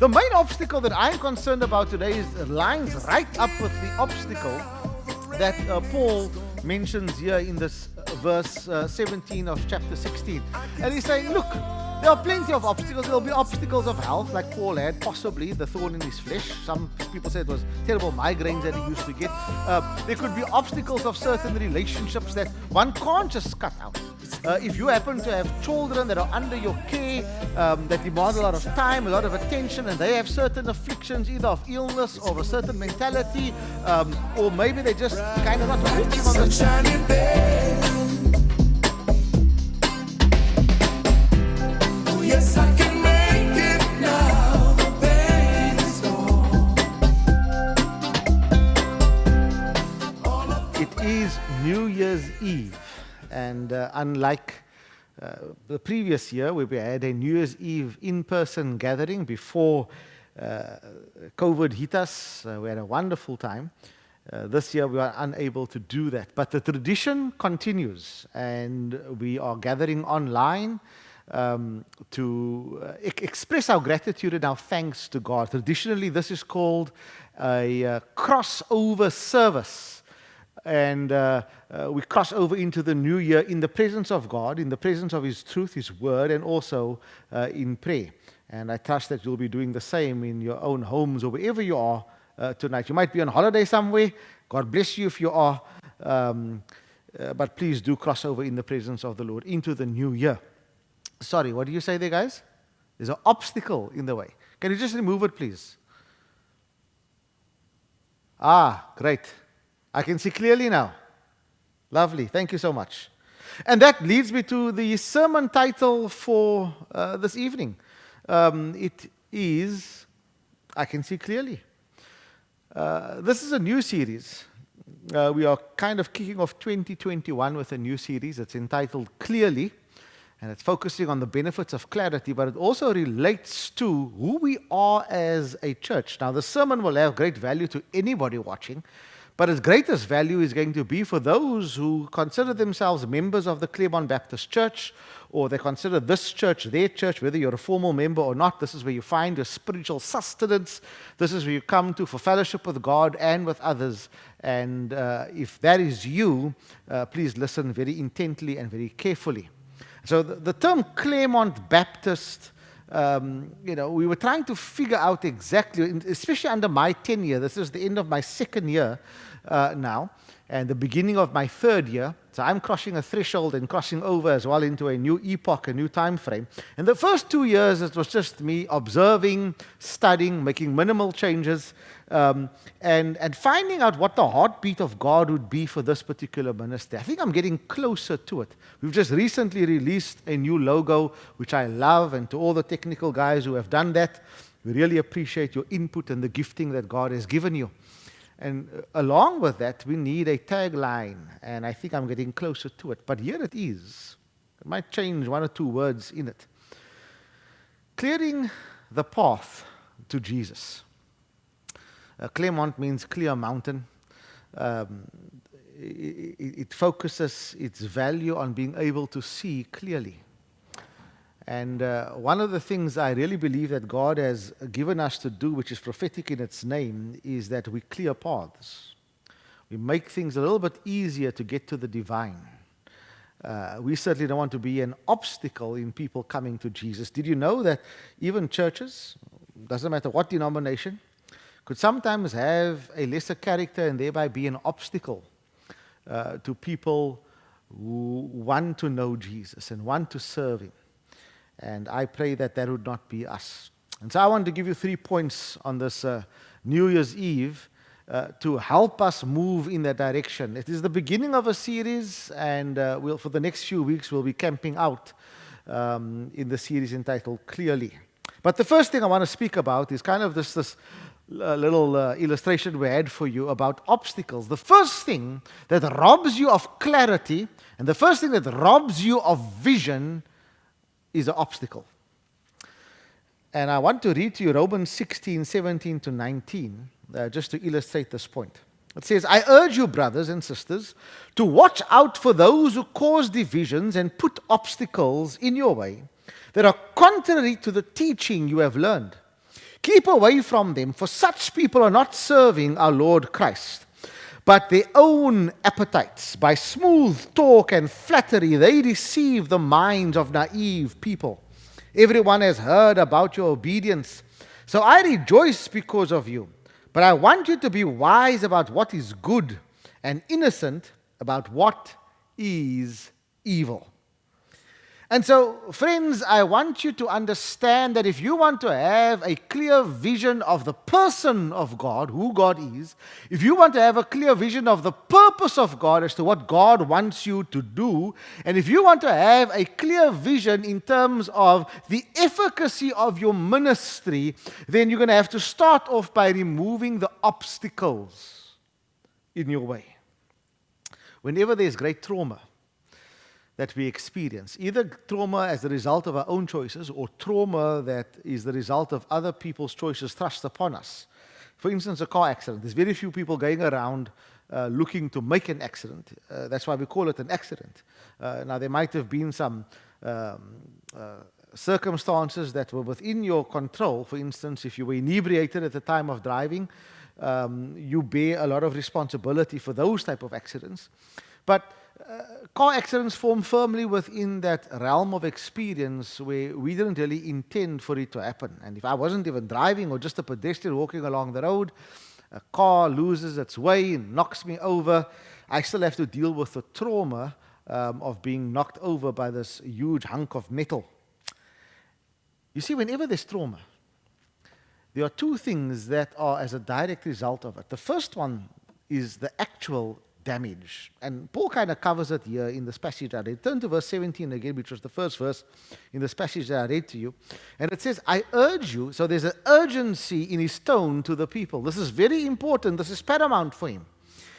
The main obstacle that I'm concerned about today lines right up with the obstacle that Paul mentions here in this verse 17 of chapter 16. And he's saying, look, there are plenty of obstacles. There will be obstacles of health, like Paul had, possibly the thorn in his flesh. Some people say it was terrible migraines that he used to get. There could be obstacles of certain relationships that one can't just cut out. If you happen to have children that are under your care, that demand a lot of time, a lot of attention, and they have certain afflictions, either of illness or a certain mentality, or maybe they just kind of not working on the... Yes, I can make it now. The pain is gone. It is New Year's Eve, and unlike the previous year where we had a New Year's Eve in-person gathering before COVID hit us, we had a wonderful time. This year we are unable to do that, but the tradition continues, and we are gathering online to express our gratitude and our thanks to God. Traditionally, this is called a crossover service. And we cross over into the new year in the presence of God, in the presence of His truth, His word, and also in prayer. And I trust that you'll be doing the same in your own homes or wherever you are tonight. You might be on holiday somewhere. God bless you if you are. But please do cross over in the presence of the Lord into the new year. Sorry, what do you say there, guys? There's an obstacle in the way. Can you just remove it, please? Great. I can see clearly now. Lovely. Thank you so much. And that leads me to the sermon title for this evening. It is, I can see clearly. This is a new series. We are kind of kicking off 2021 with a new series. It's entitled Clearly. And it's focusing on the benefits of clarity, but it also relates to who we are as a church. Now, the sermon will have great value to anybody watching, but its greatest value is going to be for those who consider themselves members of the Claremont Baptist Church, or they consider this church their church, whether you're a formal member or not. This is where you find your spiritual sustenance. This is where you come to for fellowship with God and with others. And if that is you, please listen very intently and very carefully. So the term Claremont Baptist, we were trying to figure out exactly, especially under my tenure. This is the end of my second year now, and the beginning of my third year. So I'm crossing a threshold and crossing over as well into a new epoch, a new time frame. And the first 2 years, it was just me observing, studying, making minimal changes, and finding out what the heartbeat of God would be for this particular ministry. I think I'm getting closer to it. We've just recently released a new logo, which I love, and to all the technical guys who have done that, we really appreciate your input and the gifting that God has given you. And along with that, we need a tagline, and I think I'm getting closer to it. But here it is. It might change one or two words in it. Clearing the path to Jesus. Claremont means clear mountain. It focuses its value on being able to see clearly. And one of the things I really believe that God has given us to do, which is prophetic in its name, is that we clear paths. We make things a little bit easier to get to the divine. We certainly don't want to be an obstacle in people coming to Jesus. Did you know that even churches, doesn't matter what denomination, could sometimes have a lesser character and thereby be an obstacle to people who want to know Jesus and want to serve Him. And I pray that that would not be us. And so I want to give you 3 points on this New Year's Eve to help us move in that direction. It is the beginning of a series, and for the next few weeks we'll be camping out in the series entitled Clearly. But the first thing I want to speak about is kind of this little illustration we had for you about obstacles. The first thing that robs you of clarity and the first thing that robs you of vision is an obstacle. And I want to read to you Romans 16, 17 to 19, just to illustrate this point. It says, I urge you, brothers and sisters, to watch out for those who cause divisions and put obstacles in your way that are contrary to the teaching you have learned. Keep away from them, for such people are not serving our Lord Christ, but their own appetites. By smooth talk and flattery, they deceive the minds of naive people. Everyone has heard about your obedience, so I rejoice because of you. But I want you to be wise about what is good and innocent about what is evil. And so, friends, I want you to understand that if you want to have a clear vision of the person of God, who God is, if you want to have a clear vision of the purpose of God as to what God wants you to do, and if you want to have a clear vision in terms of the efficacy of your ministry, then you're going to have to start off by removing the obstacles in your way. Whenever there's great trauma that we experience, either trauma as the result of our own choices or trauma that is the result of other people's choices thrust upon us. For instance, a car accident. There's very few people going around looking to make an accident. That's why we call it an accident. Now, there might have been some circumstances that were within your control. For instance, if you were inebriated at the time of driving, you bear a lot of responsibility for those type of accidents. But car accidents form firmly within that realm of experience where we didn't really intend for it to happen. And if I wasn't even driving or just a pedestrian walking along the road, a car loses its way and knocks me over, I still have to deal with the trauma of being knocked over by this huge hunk of metal. You see, whenever there's trauma, there are two things that are as a direct result of it. The first one is the actual damage. And Paul kind of covers it here in this passage I read. Turn to verse 17 again, which was the first verse in this passage that I read to you. And it says, I urge you, so there's an urgency in his tone to the people. This is very important. This is paramount for him.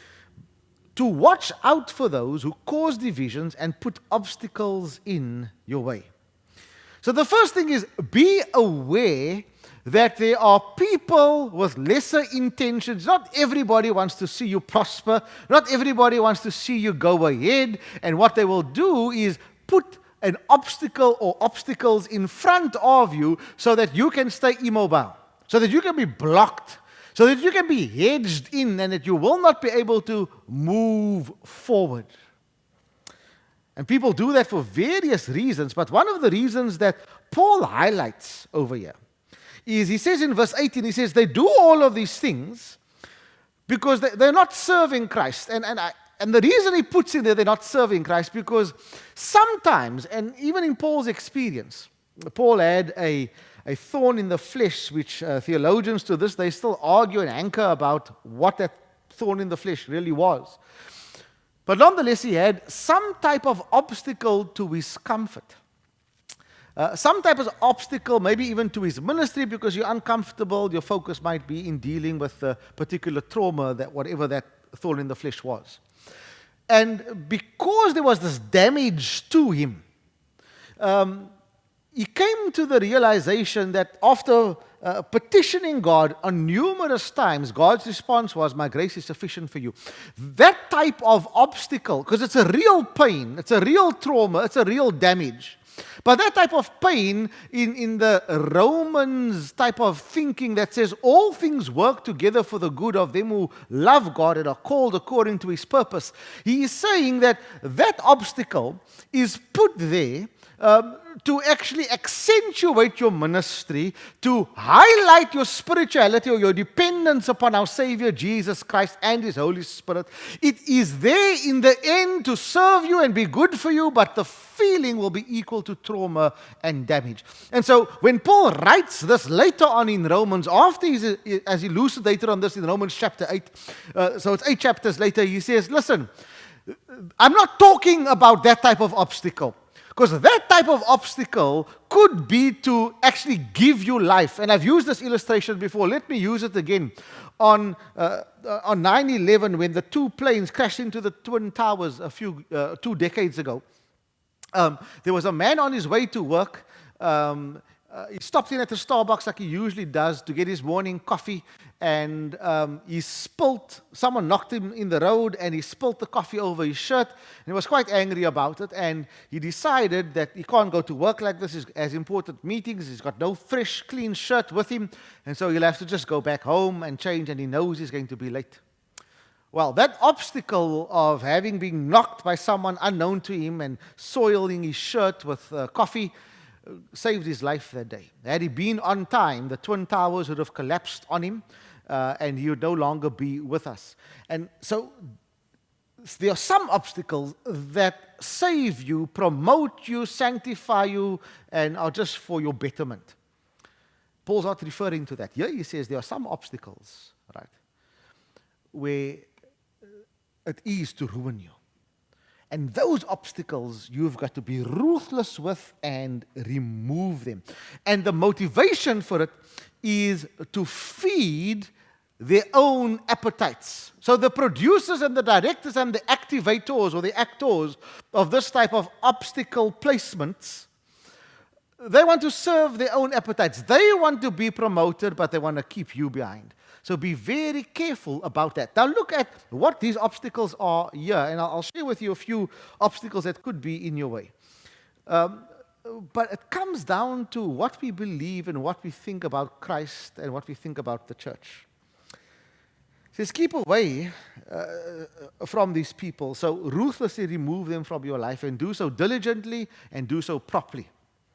To watch out for those who cause divisions and put obstacles in your way. So the first thing is, be aware that there are people with lesser intentions. Not everybody wants to see you prosper. Not everybody wants to see you go ahead. And what they will do is put an obstacle or obstacles in front of you so that you can stay immobile, so that you can be blocked, so that you can be hedged in and that you will not be able to move forward. And people do that for various reasons, but one of the reasons that Paul highlights over here is, he says in verse 18, he says, they do all of these things because they're not serving Christ. And the reason he puts in there they're not serving Christ, because sometimes, and even in Paul's experience, Paul had a thorn in the flesh, which theologians to this, they still argue and anchor about what that thorn in the flesh really was. But nonetheless, he had some type of obstacle to his comfort. Some type of obstacle, maybe even to his ministry, because you're uncomfortable, your focus might be in dealing with the particular trauma, that whatever that thorn in the flesh was. And because there was this damage to him, he came to the realization that after petitioning God on numerous times, God's response was, my grace is sufficient for you. That type of obstacle, because it's a real pain, it's a real trauma, it's a real damage. But that type of pain in the Romans type of thinking that says all things work together for the good of them who love God and are called according to his purpose. He is saying that that obstacle is put there to actually accentuate your ministry, to highlight your spirituality or your dependence upon our Savior Jesus Christ and His Holy Spirit. It is there in the end to serve you and be good for you, but the feeling will be equal to trauma and damage. And so when Paul writes this later on in Romans, after as he elucidated on this in Romans chapter 8, so it's 8 chapters later, he says, listen, I'm not talking about that type of obstacle. Because that type of obstacle could be to actually give you life. And I've used this illustration before. Let me use it again. On 9/11, when the two planes crashed into the Twin Towers 2 decades ago, there was a man on his way to work. he stopped in at the Starbucks like he usually does to get his morning coffee, and someone knocked him in the road, and he spilled the coffee over his shirt, and he was quite angry about it, and he decided that he can't go to work like this. He has important meetings, he's got no fresh, clean shirt with him, and so he'll have to just go back home and change, and he knows he's going to be late. Well, that obstacle of having been knocked by someone unknown to him and soiling his shirt with coffee saved his life that day. Had he been on time, the Twin Towers would have collapsed on him, and he would no longer be with us. And so there are some obstacles that save you, promote you, sanctify you, and are just for your betterment. Paul's not referring to that. Here he says there are some obstacles, right, where it is to ruin you. And those obstacles, you've got to be ruthless with and remove them. And the motivation for it is to feed their own appetites. So the producers and the directors and the activators or the actors of this type of obstacle placements, they want to serve their own appetites. They want to be promoted, but they want to keep you behind. So be very careful about that. Now look at what these obstacles are here, and I'll share with you a few obstacles that could be in your way. But it comes down to what we believe and what we think about Christ and what we think about the church. It says, keep away from these people, so ruthlessly remove them from your life, and do so diligently and do so properly.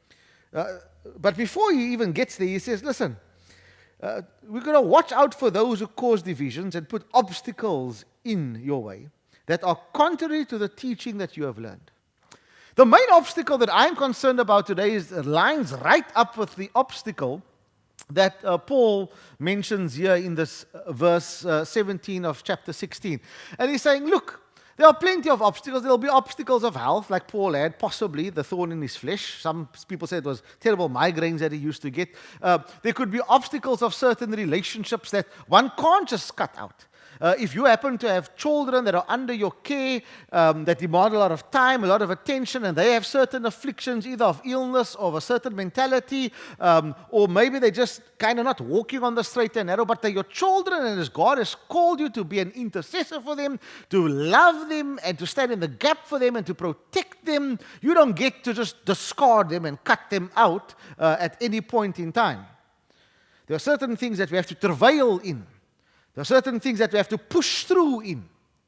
But before he even gets there, he says, listen, we're going to watch out for those who cause divisions and put obstacles in your way that are contrary to the teaching that you have learned. The main obstacle that I'm concerned about today lines right up with the obstacle that Paul mentions here in this verse 17 of chapter 16. And he's saying, look, there are plenty of obstacles. There will be obstacles of health, like Paul had, possibly the thorn in his flesh. Some people say it was terrible migraines that he used to get. There could be obstacles of certain relationships that one can't just cut out. If you happen to have children that are under your care, that demand a lot of time, a lot of attention, and they have certain afflictions, either of illness or of a certain mentality, or maybe they're just kind of not walking on the straight and narrow, but they're your children, and as God has called you to be an intercessor for them, to love them, and to stand in the gap for them, and to protect them, you don't get to just discard them and cut them out at any point in time. There are certain things that we have to travail in. There are certain things that we have to push through in.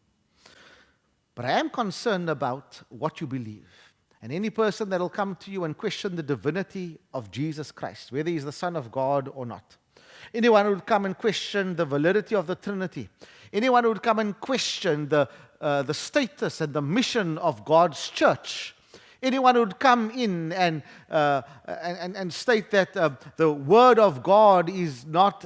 But I am concerned about what you believe. And any person that will come to you and question the divinity of Jesus Christ, whether he's the Son of God or not. Anyone who would come and question the validity of the Trinity. Anyone who would come and question the status and the mission of God's church. Anyone who would come in and state that the Word of God is not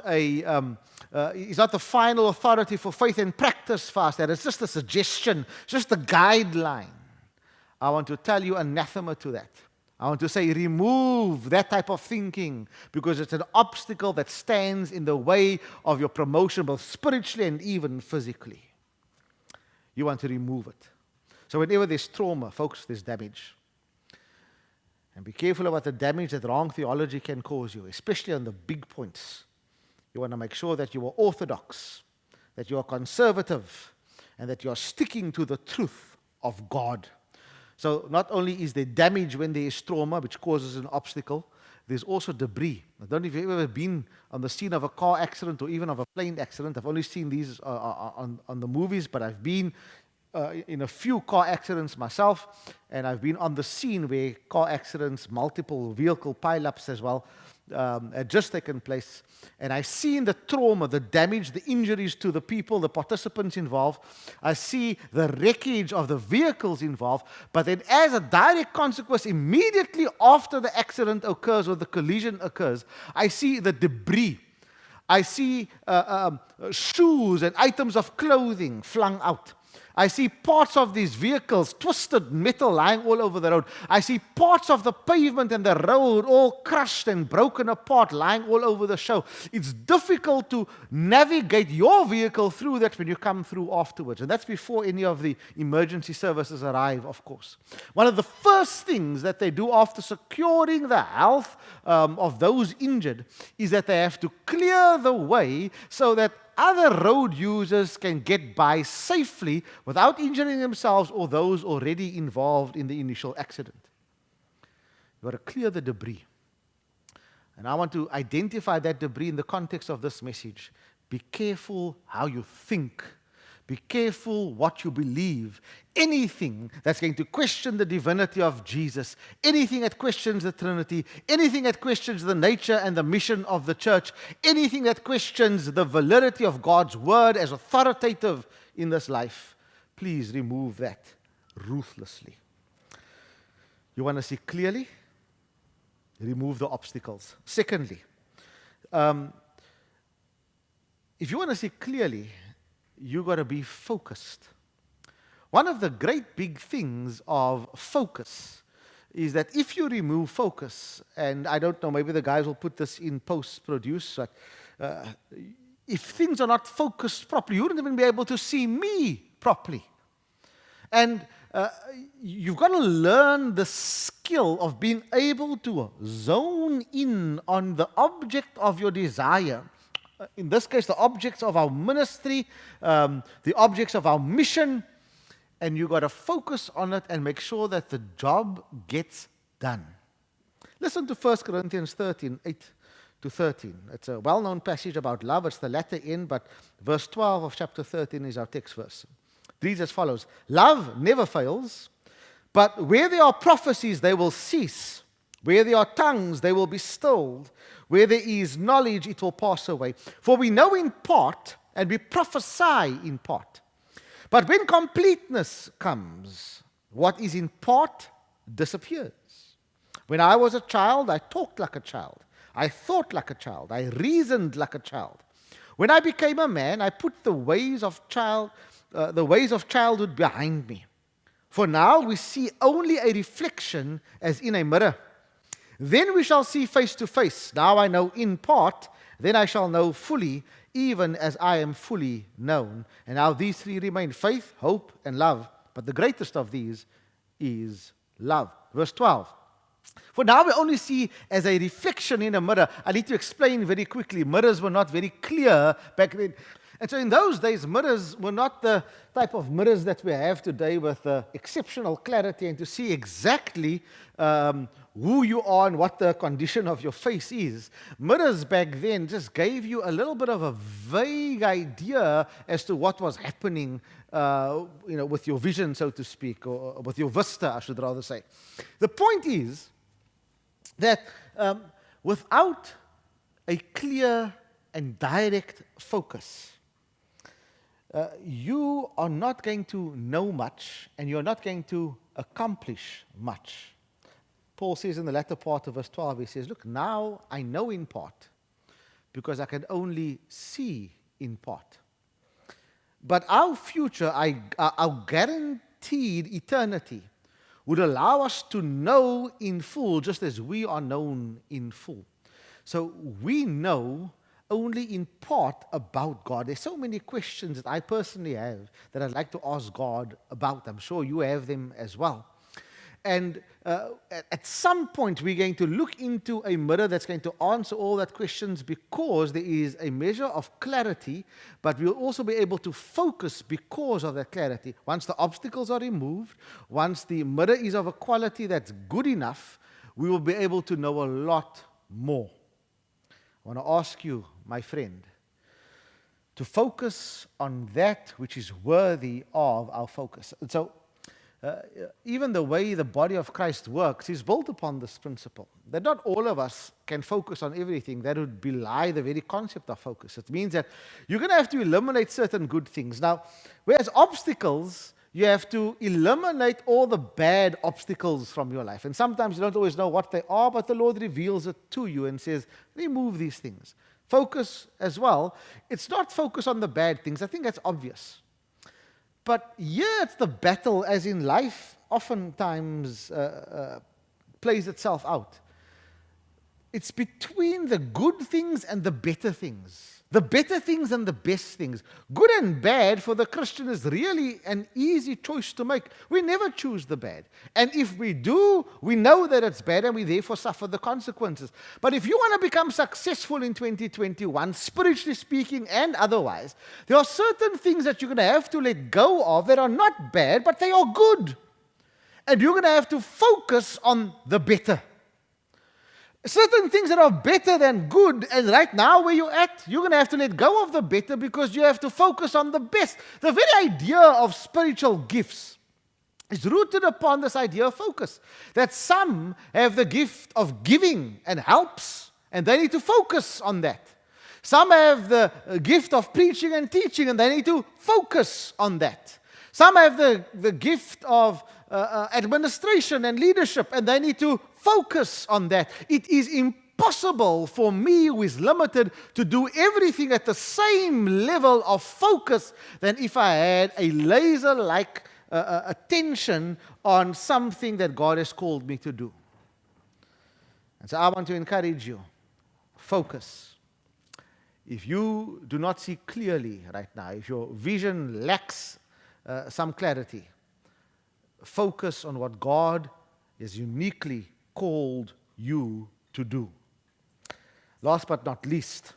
is not the final authority for faith and practice for us, that it's just a suggestion, just a guideline. I want to tell you anathema to that. I want to say remove that type of thinking, because it's an obstacle that stands in the way of your promotion, both spiritually and even physically. You want to remove it. So whenever there's trauma, folks, there's damage. And be careful about the damage that wrong theology can cause you, especially on the big points. You want to make sure that you are orthodox, that you are conservative, and that you are sticking to the truth of God. So not only is there damage when there is trauma, which causes an obstacle, there's also debris. I don't know if you've ever been on the scene of a car accident or even of a plane accident. I've only seen these on the movies, but I've been in a few car accidents myself, and I've been on the scene where car accidents, multiple vehicle pileups as well, had just taken place. And I've seen the trauma, the damage, the injuries to the people, the participants involved. I see the wreckage of the vehicles involved. But then as a direct consequence, immediately after the accident occurs or the collision occurs, I see the debris. I see shoes and items of clothing flung out. I see parts of these vehicles, twisted metal lying all over the road. I see parts of the pavement and the road all crushed and broken apart, lying all over the show. It's difficult to navigate your vehicle through that when you come through afterwards. And that's before any of the emergency services arrive, of course. One of the first things that they do after securing the health of those injured is that they have to clear the way so that other road users can get by safely without injuring themselves or those already involved in the initial accident. You've got to clear the debris. And I want to identify that debris in the context of this message. Be careful how you think. Be careful what you believe. Anything that's going to question the divinity of Jesus, anything that questions the Trinity, anything that questions the nature and the mission of the church, anything that questions the validity of God's word as authoritative in this life, please remove that ruthlessly. You want to see clearly? Remove the obstacles. Secondly, if you want to see clearly, you got to be focused. One of the great big things of focus is that if you remove focus, and I don't know, maybe the guys will put this in post-produce, but if things are not focused properly, you wouldn't even be able to see me properly. And you've got to learn the skill of being able to zone in on the object of your desire. In this case, the objects of our ministry, the objects of our mission, and you've got to focus on it and make sure that the job gets done. Listen to 1 Corinthians 13, 8 to 13. It's a well-known passage about love. It's the latter end, but verse 12 of chapter 13 is our text verse. It reads as follows: Love never fails, but where there are prophecies, they will cease. Where there are tongues, they will be stilled. Where there is knowledge, it will pass away. For we know in part, and we prophesy in part. But when completeness comes, what is in part disappears. When I was a child, I talked like a child. I thought like a child. I reasoned like a child. When I became a man, I put the ways of childhood behind me. For now we see only a reflection as in a mirror. Then we shall see face to face. Now I know in part, then I shall know fully, even as I am fully known. And now these three remain: faith, hope, and love. But the greatest of these is love. Verse 12. For now we only see as a reflection in a mirror. I need to explain very quickly. Mirrors were not very clear back then. And so in those days, mirrors were not the type of mirrors that we have today with exceptional clarity and to see exactly who you are and what the condition of your face is. Mirrors back then just gave you a little bit of a vague idea as to what was happening with your vision, so to speak, or with your vista, I should rather say. The point is that without a clear and direct focus, you are not going to know much and you're not going to accomplish much. Paul says in the latter part of verse 12, he says, look, now I know in part because I can only see in part. But our future, our guaranteed eternity, would allow us to know in full just as we are known in full. So we know only in part about God. There's so many questions that I personally have that I'd like to ask God about. I'm sure you have them as well. And at some point, we're going to look into a mirror that's going to answer all that questions because there is a measure of clarity, but we'll also be able to focus because of that clarity. Once the obstacles are removed, once the mirror is of a quality that's good enough, we will be able to know a lot more. I want to ask you, my friend, to focus on that which is worthy of our focus. And so, even the way the body of Christ works is built upon this principle. That not all of us can focus on everything. That would belie the very concept of focus. It means that you're going to have to eliminate certain good things. Now, whereas obstacles, you have to eliminate all the bad obstacles from your life. And sometimes you don't always know what they are, but the Lord reveals it to you and says, remove these things. Focus as well. It's not focus on the bad things. I think that's obvious. But here it's the battle, as in life oftentimes plays itself out. It's between the good things and the better things. The better things and the best things. Good and bad for the Christian is really an easy choice to make. We never choose the bad. And if we do, we know that it's bad and we therefore suffer the consequences. But if you want to become successful in 2021, spiritually speaking and otherwise, there are certain things that you're going to have to let go of that are not bad, but they are good. And you're going to have to focus on the better. Certain things that are better than good, and right now where you're at, you're going to have to let go of the better because you have to focus on the best. The very idea of spiritual gifts is rooted upon this idea of focus. That some have the gift of giving and helps, and they need to focus on that. Some have the gift of preaching and teaching, and they need to focus on that. Some have the gift of administration and leadership, and they need to focus on that. It is impossible for me who is limited to do everything at the same level of focus than if I had a laser-like attention on something that God has called me to do. And so I want to encourage you, focus. If you do not see clearly right now, if your vision lacks some clarity, focus on what God has uniquely called you to do. Last but not least,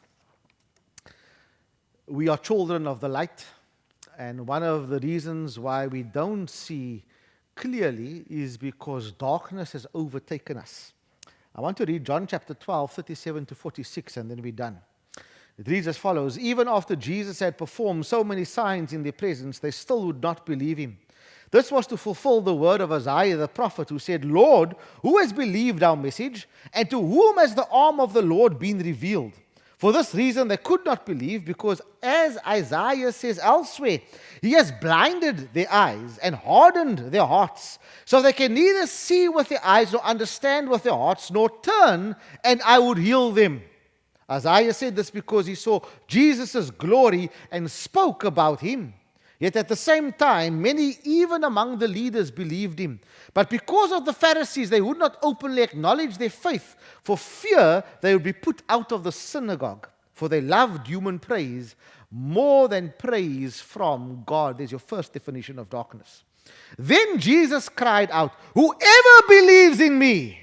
we are children of the light, and one of the reasons why we don't see clearly is because darkness has overtaken us. I want to read John chapter 12, 37 to 46, and then we're done. It reads as follows: Even after Jesus had performed so many signs in their presence, they still would not believe him. This was to fulfill the word of Isaiah the prophet, who said, Lord, who has believed our message, and to whom has the arm of the Lord been revealed? For this reason they could not believe, because as Isaiah says elsewhere, he has blinded their eyes and hardened their hearts, so they can neither see with their eyes nor understand with their hearts, nor turn, and I would heal them. Isaiah said this because he saw Jesus' glory and spoke about him. Yet at the same time, many even among the leaders believed him. But because of the Pharisees, they would not openly acknowledge their faith, for fear they would be put out of the synagogue. For they loved human praise more than praise from God. There's your first definition of darkness. Then Jesus cried out, Whoever believes in me,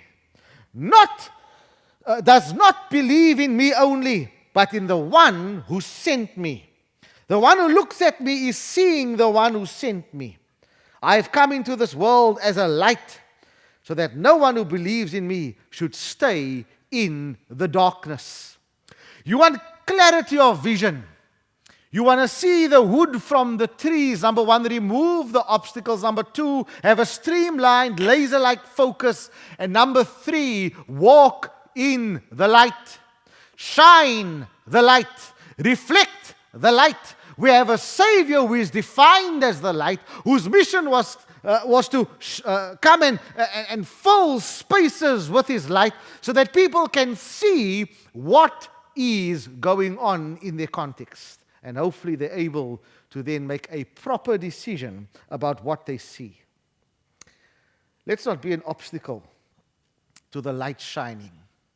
does not believe in me only, but in the one who sent me. The one who looks at me is seeing the one who sent me. I have come into this world as a light, so that no one who believes in me should stay in the darkness. You want clarity of vision. You want to see the wood from the trees. Number one, remove the obstacles. Number two, have a streamlined, laser-like focus. And number three, walk in the light. Shine the light. Reflect the light. We have a Savior who is defined as the light, whose mission was to come and fill spaces with his light so that people can see what is going on in their context. And hopefully they're able to then make a proper decision about what they see. Let's not be an obstacle to the light shining.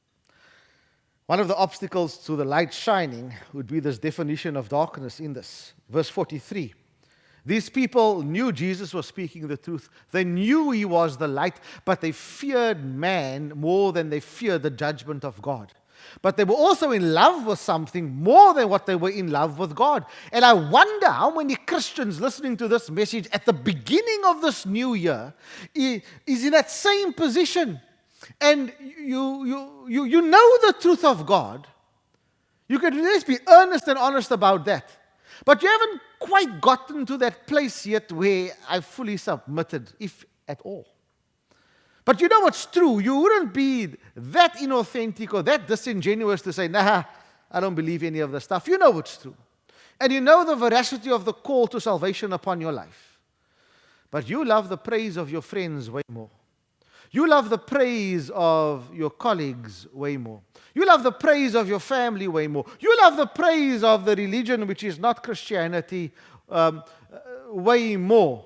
One of the obstacles to the light shining would be this definition of darkness in this. Verse 43. These people knew Jesus was speaking the truth. They knew he was the light, but they feared man more than they feared the judgment of God. But they were also in love with something more than what they were in love with God. And I wonder how many Christians listening to this message at the beginning of this new year is in that same position. And you know the truth of God. You can just be earnest and honest about that. But you haven't quite gotten to that place yet where I've fully submitted, if at all. But you know what's true. You wouldn't be that inauthentic or that disingenuous to say, nah, I don't believe any of this stuff. You know what's true. And you know the veracity of the call to salvation upon your life. But you love the praise of your friends way more. You love the praise of your colleagues way more. You love the praise of your family way more. You love the praise of the religion which is not Christianity way more.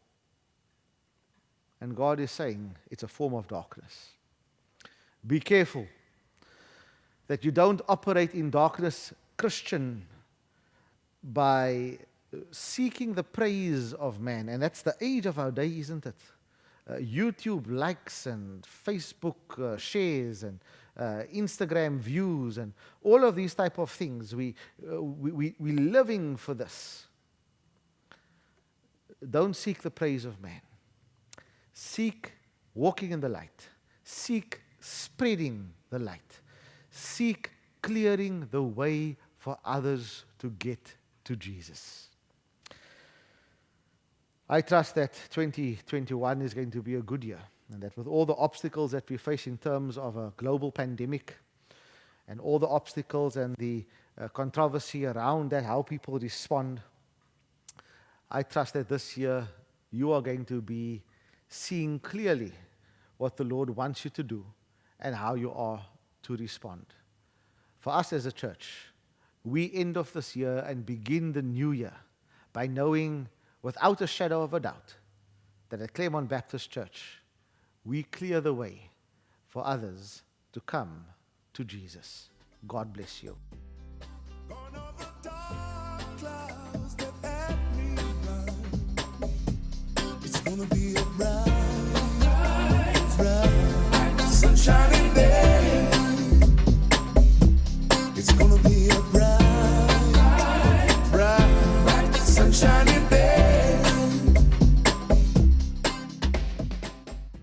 And God is saying it's a form of darkness. Be careful that you don't operate in darkness, Christian, by seeking the praise of man. And that's the age of our day, isn't it? YouTube likes and Facebook shares and Instagram views and all of these type of things. We're living for this. Don't seek the praise of man. Seek walking in the light. Seek spreading the light. Seek clearing the way for others to get to Jesus. I trust that 2021 is going to be a good year, and that with all the obstacles that we face in terms of a global pandemic and all the obstacles and the controversy around that, how people respond, I trust that this year you are going to be seeing clearly what the Lord wants you to do and how you are to respond. For us as a church, we end off this year and begin the new year by knowing without a shadow of a doubt that at Claremont Baptist Church, we clear the way for others to come to Jesus. God bless you. Gone over dark clouds that had me blind. It's gonna be a bright